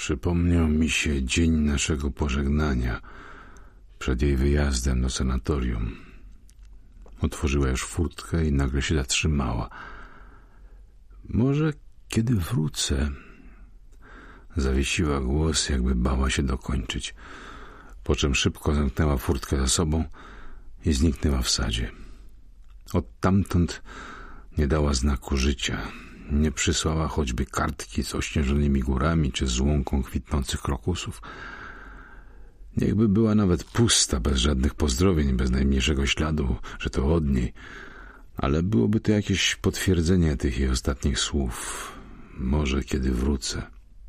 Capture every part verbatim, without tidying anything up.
Przypomniał mi się dzień naszego pożegnania przed jej wyjazdem do sanatorium. Otworzyła już furtkę i nagle się zatrzymała. Może kiedy wrócę... Zawiesiła głos, jakby bała się dokończyć, po czym szybko zamknęła furtkę za sobą i zniknęła w sadzie. Odtamtąd nie dała znaku życia. Nie przysłała choćby kartki z ośnieżonymi górami czy z łąką kwitnących krokusów. Niechby była nawet pusta, bez żadnych pozdrowień, bez najmniejszego śladu, że to od niej, ale byłoby to jakieś potwierdzenie tych jej ostatnich słów. Może kiedy wrócę.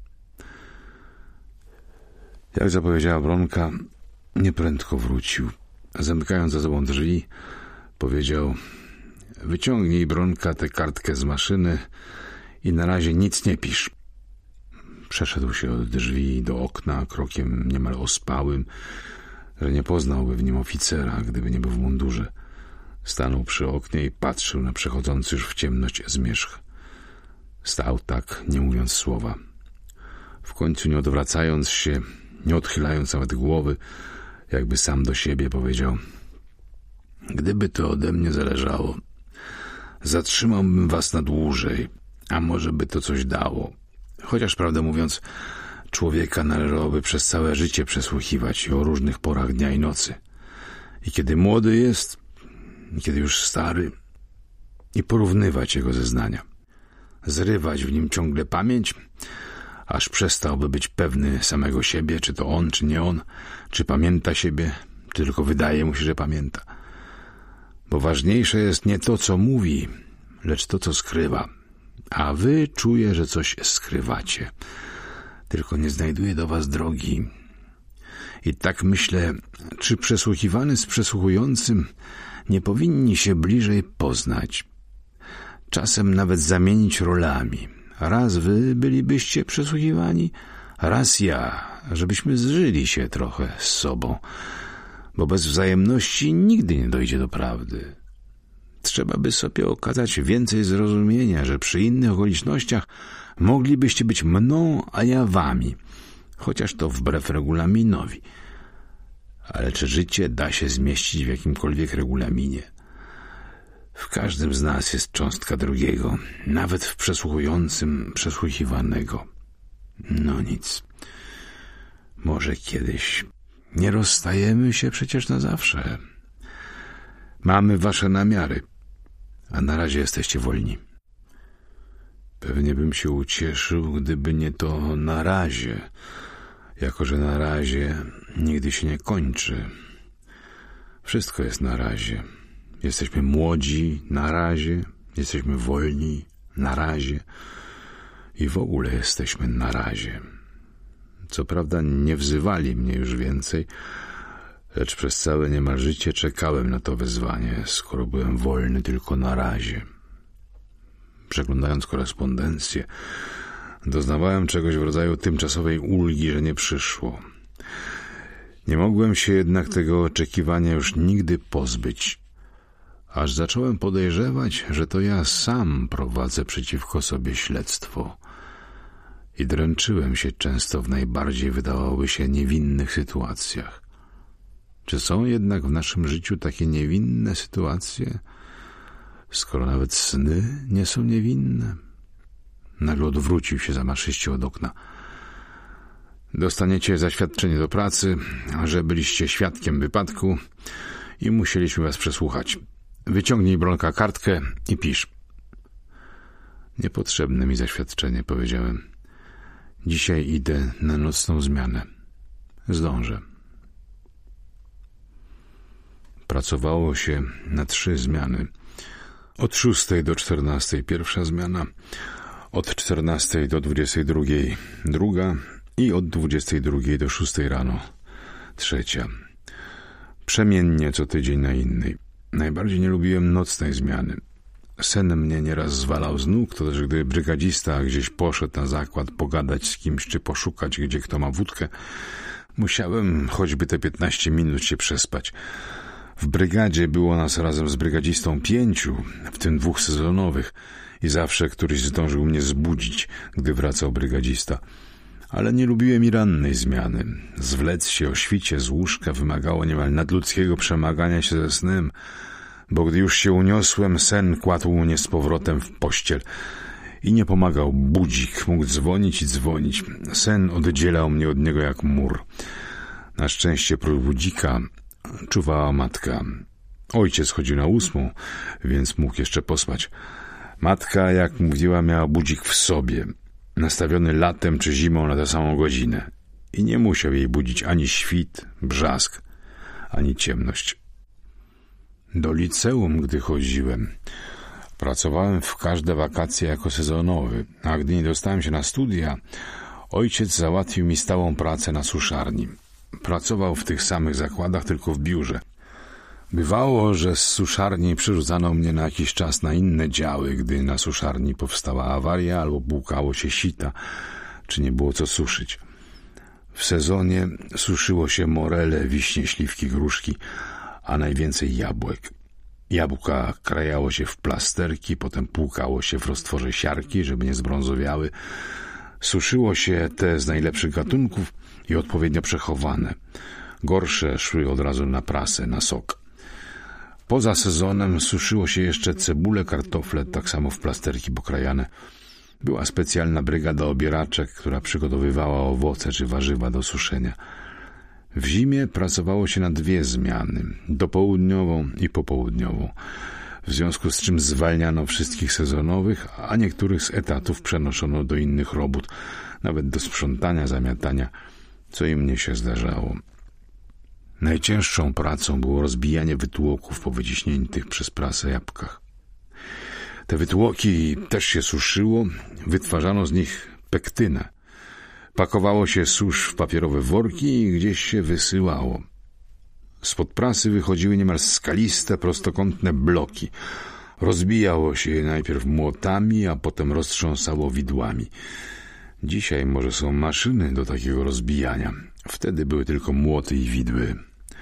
Jak zapowiedziała Bronka, nieprędko wrócił. Zamykając za sobą drzwi, powiedział: wyciągnij, Bronka, tę kartkę z maszyny i na razie nic nie pisz. Przeszedł się od drzwi do okna krokiem niemal ospałym, że nie poznałby w nim oficera, gdyby nie był w mundurze. Stanął przy oknie i patrzył na przechodzący już w ciemność zmierzch. Stał tak, nie mówiąc słowa. W końcu, nie odwracając się, nie odchylając nawet głowy, jakby sam do siebie powiedział: gdyby to ode mnie zależało, zatrzymałbym was na dłużej, a może by to coś dało. Chociaż, prawdę mówiąc, człowieka należałoby przez całe życie przesłuchiwać o różnych porach dnia i nocy. I kiedy młody jest, i kiedy już stary, i porównywać jego zeznania. Zrywać w nim ciągle pamięć, aż przestałby być pewny samego siebie, czy to on, czy nie on, czy pamięta siebie, czy tylko wydaje mu się, że pamięta. Bo ważniejsze jest nie to, co mówi, lecz to, co skrywa. A wy czuję, że coś skrywacie, tylko nie znajduje do was drogi. I tak myślę, czy przesłuchiwany z przesłuchującym nie powinni się bliżej poznać. Czasem nawet zamienić rolami. Raz wy bylibyście przesłuchiwani, raz ja, żebyśmy zżyli się trochę z sobą, bo bez wzajemności nigdy nie dojdzie do prawdy. Trzeba by sobie okazać więcej zrozumienia, że przy innych okolicznościach moglibyście być mną, a ja wami, chociaż to wbrew regulaminowi. Ale czy życie da się zmieścić w jakimkolwiek regulaminie? W każdym z nas jest cząstka drugiego, nawet w przesłuchującym przesłuchiwanego. No nic. Może kiedyś. Nie rozstajemy się przecież na zawsze. Mamy wasze namiary, a na razie jesteście wolni. Pewnie bym się ucieszył, gdyby nie to na razie, jako że na razie nigdy się nie kończy. Wszystko jest na razie. Jesteśmy młodzi na razie, jesteśmy wolni na razie i w ogóle jesteśmy na razie. Co prawda nie wzywali mnie już więcej, lecz przez całe niemal życie czekałem na to wezwanie, skoro byłem wolny tylko na razie. Przeglądając korespondencję, doznawałem czegoś w rodzaju tymczasowej ulgi, że nie przyszło. Nie mogłem się jednak tego oczekiwania już nigdy pozbyć, aż zacząłem podejrzewać, że to ja sam prowadzę przeciwko sobie śledztwo. I dręczyłem się często w najbardziej, wydawałoby się, niewinnych sytuacjach. Czy są jednak w naszym życiu takie niewinne sytuacje, skoro nawet sny nie są niewinne? Nagle odwrócił się zamaszyście od okna. Dostaniecie zaświadczenie do pracy, że byliście świadkiem wypadku i musieliśmy was przesłuchać. Wyciągnij, Bronka, kartkę i pisz. Niepotrzebne mi zaświadczenie, powiedziałem. Dzisiaj idę na nocną zmianę. Zdążę. Pracowało się na trzy zmiany. Od szóstej do czternastej pierwsza zmiana, od czternastej do dwudziestej drugiej druga i od dwudziestej drugiej do szóstej rano trzecia. Przemiennie co tydzień na innej. Najbardziej nie lubiłem nocnej zmiany. Sen mnie nieraz zwalał z nóg, to też gdy brygadzista gdzieś poszedł na zakład pogadać z kimś, czy poszukać, gdzie kto ma wódkę, musiałem choćby te piętnaście minut się przespać. W brygadzie było nas razem z brygadzistą pięciu, w tym dwóch sezonowych, i zawsze któryś zdążył mnie zbudzić, gdy wracał brygadzista. Ale nie lubiłem i rannej zmiany. Zwlec się o świcie z łóżka wymagało niemal nadludzkiego przemagania się ze snem, bo gdy już się uniosłem, sen kładł mnie z powrotem w pościel. I nie pomagał budzik, mógł dzwonić i dzwonić. Sen oddzielał mnie od niego jak mur. Na szczęście prócz budzika czuwała matka. Ojciec chodził na ósmą, więc mógł jeszcze pospać. Matka, jak mówiła, miała budzik w sobie, nastawiony latem czy zimą na tę samą godzinę. I nie musiał jej budzić ani świt, brzask, ani ciemność. Do liceum, gdy chodziłem, pracowałem w każde wakacje jako sezonowy, a gdy nie dostałem się na studia, ojciec załatwił mi stałą pracę na suszarni. Pracował w tych samych zakładach, tylko w biurze. Bywało, że z suszarni przerzucano mnie na jakiś czas na inne działy, gdy na suszarni powstała awaria albo płukało się sita, czy nie było co suszyć. W sezonie suszyło się morele, wiśnie, śliwki, gruszki, a najwięcej jabłek. Jabłka krajało się w plasterki, potem płukało się w roztworze siarki, żeby nie zbrązowiały. Suszyło się te z najlepszych gatunków i odpowiednio przechowane. Gorsze szły od razu na prasę, na sok. Poza sezonem suszyło się jeszcze cebule, kartofle, tak samo w plasterki pokrajane. Była specjalna brygada obieraczek, która przygotowywała owoce czy warzywa do suszenia. W zimie pracowało się na dwie zmiany, dopołudniową i popołudniową, w związku z czym zwalniano wszystkich sezonowych, a niektórych z etatów przenoszono do innych robót, nawet do sprzątania, zamiatania, co i mnie się zdarzało. Najcięższą pracą było rozbijanie wytłoków po wyciśniętych przez prasę jabłkach. Te wytłoki też się suszyło, wytwarzano z nich pektynę. Pakowało się susz w papierowe worki i gdzieś się wysyłało. Spod prasy wychodziły niemal skaliste, prostokątne bloki. Rozbijało się je najpierw młotami, a potem roztrząsało widłami. Dzisiaj może są maszyny do takiego rozbijania. Wtedy były tylko młoty i widły.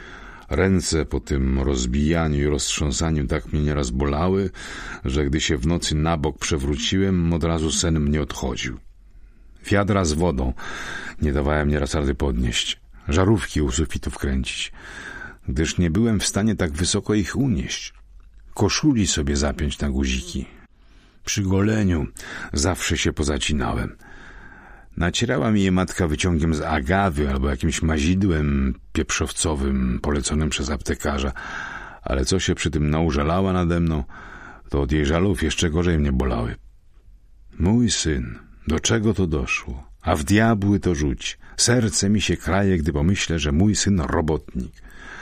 Ręce po tym rozbijaniu i roztrząsaniu tak mnie nieraz bolały, że gdy się w nocy na bok przewróciłem, od razu sen mnie odchodził. Wiadra z wodą nie dawałem nieraz rady podnieść, żarówki u sufitów kręcić, gdyż nie byłem w stanie tak wysoko ich unieść. Koszuli sobie zapiąć na guziki. Przy goleniu zawsze się pozacinałem. Nacierała mi je matka wyciągiem z agawy albo jakimś mazidłem pieprzowcowym poleconym przez aptekarza, ale co się przy tym naużalała nade mną, to od jej żalów jeszcze gorzej mnie bolały. Mój syn, do czego to doszło? A w diabły to rzuć. Serce mi się kraje, gdy pomyślę, że mój syn robotnik.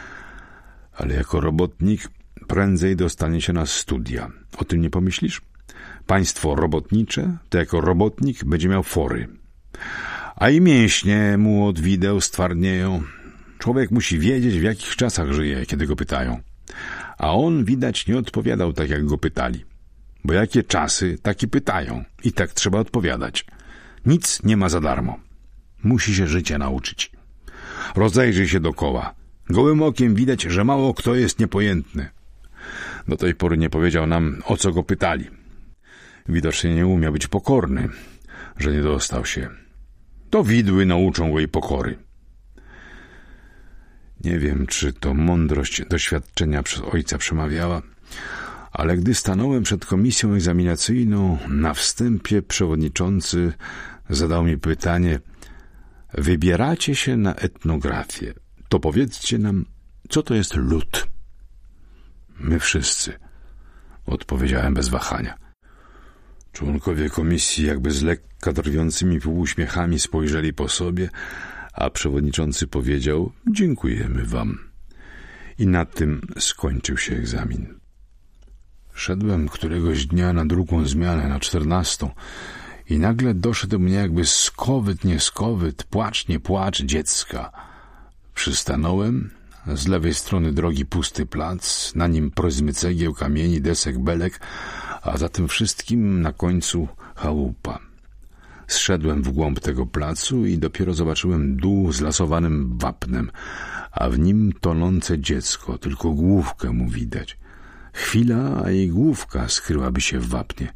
Ale jako robotnik prędzej dostanie się na studia. O tym nie pomyślisz? Państwo robotnicze, to jako robotnik będzie miał fory. A i mięśnie mu od wideł stwardnieją. Człowiek musi wiedzieć, w jakich czasach żyje, kiedy go pytają. A on, widać, nie odpowiadał tak, jak go pytali. Bo jakie czasy, takie pytają. I tak trzeba odpowiadać. Nic nie ma za darmo. Musi się życia nauczyć. Rozejrzyj się dokoła. Gołym okiem widać, że mało kto jest niepojętny. Do tej pory nie powiedział nam, o co go pytali. Widocznie nie umiał być pokorny, że nie dostał się. To widły nauczą go jej pokory. Nie wiem, czy to mądrość doświadczenia przez ojca przemawiała, ale gdy stanąłem przed komisją egzaminacyjną, na wstępie przewodniczący zadał mi pytanie: wybieracie się na etnografię, to powiedzcie nam, co to jest lud. My wszyscy, odpowiedziałem bez wahania. Członkowie komisji jakby z lekka drwiącymi półuśmiechami spojrzeli po sobie, a przewodniczący powiedział: dziękujemy wam. I na tym skończył się egzamin. Szedłem któregoś dnia na drugą zmianę, na czternastą, i nagle doszedł mnie jakby skowyt, nie skowyt, płacz, nie płacz dziecka. Przystanąłem, z lewej strony drogi pusty plac, na nim pryzmy cegieł, kamieni, desek, belek, a za tym wszystkim na końcu chałupa. Zszedłem w głąb tego placu i dopiero zobaczyłem dół z lasowanym wapnem, a w nim tonące dziecko, tylko główkę mu widać. Chwila, a jej główka skryłaby się w wapnie.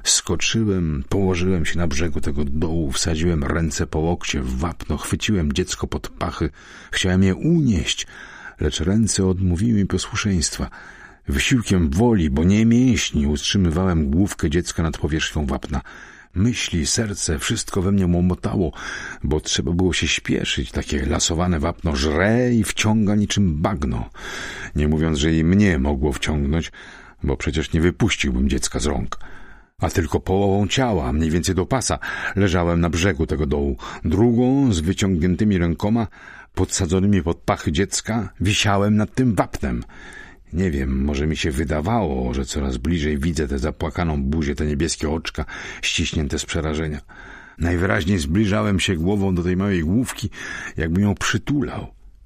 Skoczyłem, położyłem się na brzegu tego dołu, wsadziłem ręce po łokcie w wapno, chwyciłem dziecko pod pachy, chciałem je unieść, lecz ręce odmówiły mi posłuszeństwa. Wysiłkiem woli, bo nie mięśni, utrzymywałem główkę dziecka nad powierzchnią wapna. Myśli, serce, wszystko we mnie łomotało, bo trzeba było się śpieszyć. Takie lasowane wapno żre i wciąga niczym bagno. Nie mówiąc, że i mnie mogło wciągnąć, bo przecież nie wypuściłbym dziecka z rąk. A tylko połową ciała, mniej więcej do pasa, leżałem na brzegu tego dołu. Drugą, z wyciągniętymi rękoma, podsadzonymi pod pachy dziecka, wisiałem nad tym wapnem. Nie wiem, może mi się wydawało, że coraz bliżej widzę tę zapłakaną buzię, te niebieskie oczka, ściśnięte z przerażenia. Najwyraźniej zbliżałem się głową do tej małej główki, jakbym ją przytulał.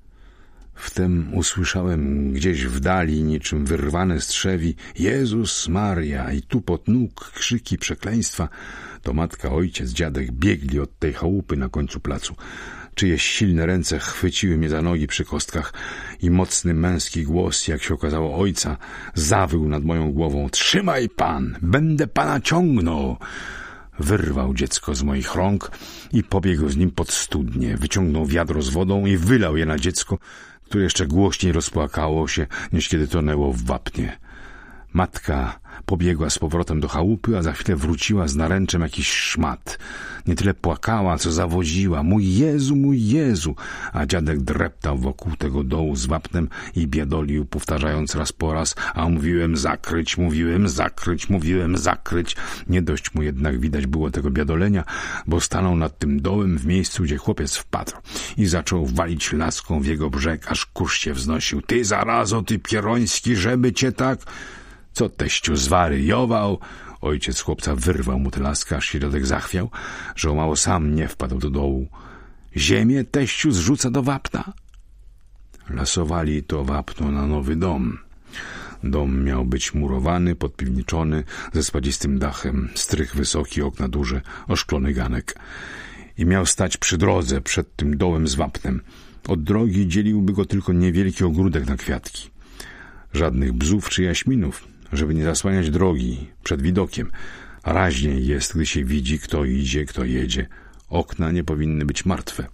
Wtem usłyszałem gdzieś w dali, niczym wyrwane z trzewi, Jezus Maria, i tupot nóg, krzyki, przekleństwa. To matka, ojciec, dziadek biegli od tej chałupy na końcu placu. Czyjeś silne ręce chwyciły mnie za nogi przy kostkach i mocny męski głos, jak się okazało ojca, zawył nad moją głową. Trzymaj pan, będę pana ciągnął. Wyrwał dziecko z moich rąk i pobiegł z nim pod studnię. Wyciągnął wiadro z wodą i wylał je na dziecko, które jeszcze głośniej rozpłakało się, niż kiedy tonęło w wapnie. Matka pobiegła z powrotem do chałupy, a za chwilę wróciła z naręczem jakiś szmat. Nie tyle płakała, co zawodziła. Mój Jezu, mój Jezu! A dziadek dreptał wokół tego dołu z wapnem i biadolił, powtarzając raz po raz, a mówiłem zakryć, mówiłem zakryć, mówiłem zakryć. Nie dość mu jednak widać było tego biadolenia, bo stanął nad tym dołem w miejscu, gdzie chłopiec wpadł i zaczął walić laską w jego brzeg, aż kurz się wznosił. Ty zarazo, ty pieroński, żeby cię tak... Co teściu zwariował? Ojciec chłopca wyrwał mu tę laskę, aż środek zachwiał, że o mało sam nie wpadł do dołu. Ziemię teściu zrzuca do wapna. Lasowali to wapno na nowy dom. Dom miał być murowany, podpiwniczony, ze spadzistym dachem, strych wysoki, okna duże, oszklony ganek. I miał stać przy drodze, przed tym dołem z wapnem. Od drogi dzieliłby go tylko niewielki ogródek na kwiatki. Żadnych bzów czy jaśminów, żeby nie zasłaniać drogi przed widokiem. Raźniej jest, gdy się widzi, kto idzie, kto jedzie. Okna nie powinny być martwe.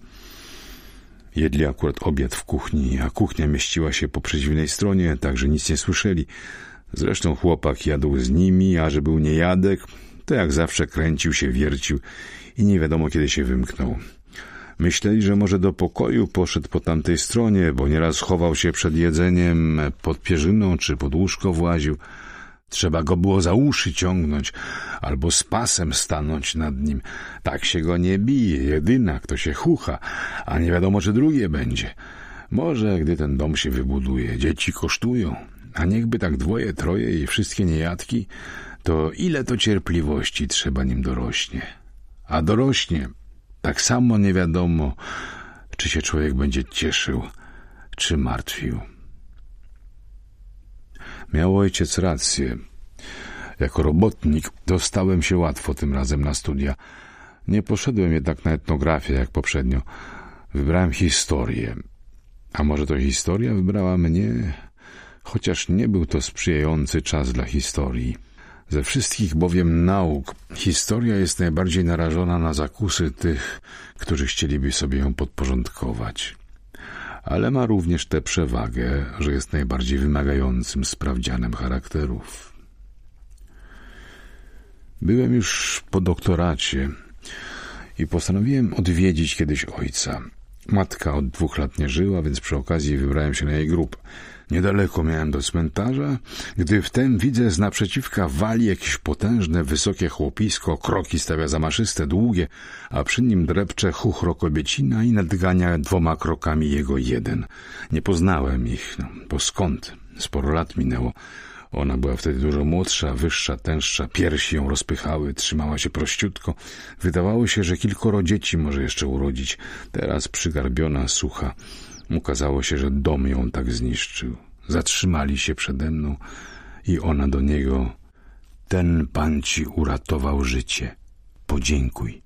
Jedli akurat obiad w kuchni, a kuchnia mieściła się po przeciwnej stronie, tak że nic nie słyszeli. Zresztą chłopak jadł z nimi, a że był niejadek, to jak zawsze kręcił się, wiercił i nie wiadomo kiedy się wymknął. Myśleli, że może do pokoju poszedł po tamtej stronie, bo nieraz chował się przed jedzeniem pod pierzyną czy pod łóżko właził. Trzeba go było za uszy ciągnąć albo z pasem stanąć nad nim. Tak się go nie bije, jedyna kto się chucha, a nie wiadomo czy drugie będzie. Może gdy ten dom się wybuduje, dzieci kosztują, a niechby tak dwoje, troje i wszystkie niejadki, to ile to cierpliwości trzeba nim dorośnie. A dorośnie... Tak samo nie wiadomo, czy się człowiek będzie cieszył, czy martwił. Miał ojciec rację. Jako robotnik dostałem się łatwo tym razem na studia. Nie poszedłem jednak na etnografię jak poprzednio. Wybrałem historię. A może to historia wybrała mnie? Chociaż nie był to sprzyjający czas dla historii. Ze wszystkich bowiem nauk historia jest najbardziej narażona na zakusy tych, którzy chcieliby sobie ją podporządkować. Ale ma również tę przewagę, że jest najbardziej wymagającym sprawdzianem charakterów. Byłem już po doktoracie i postanowiłem odwiedzić kiedyś ojca. Matka od dwóch lat nie żyła, więc przy okazji wybrałem się na jej grób. Niedaleko miałem do cmentarza, gdy wtem widzę z naprzeciwka wali jakieś potężne, wysokie chłopisko, kroki stawia zamaszyste, długie, a przy nim drepcze chuchro kobiecina i nadgania dwoma krokami jego jeden. Nie poznałem ich, no, bo skąd? Sporo lat minęło. Ona była wtedy dużo młodsza, wyższa, tęższa, piersi ją rozpychały, trzymała się prościutko. Wydawało się, że kilkoro dzieci może jeszcze urodzić. Teraz przygarbiona, sucha. Ukazało się, że dom ją tak zniszczył. Zatrzymali się przede mną i ona do niego: ten pan ci uratował życie. Podziękuj.